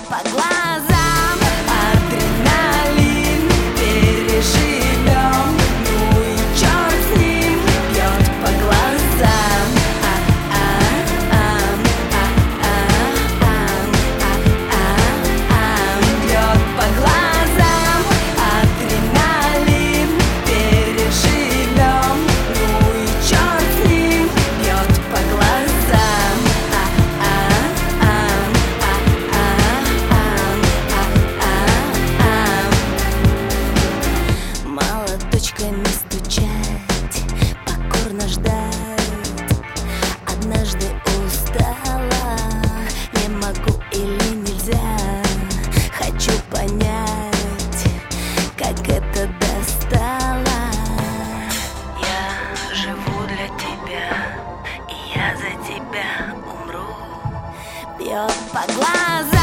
по глазам, адреналин переживем, ну и черт с ним, бьет по глазам. Бьет по глазам, адреналин переживем, ну и черт с ним, бьет по глазам. Молоточками стучать, покорно ждать. Однажды устала, не могу или нельзя. Хочу понять, как это достало. Я живу для тебя, и я за тебя умру. Бьет по глазам.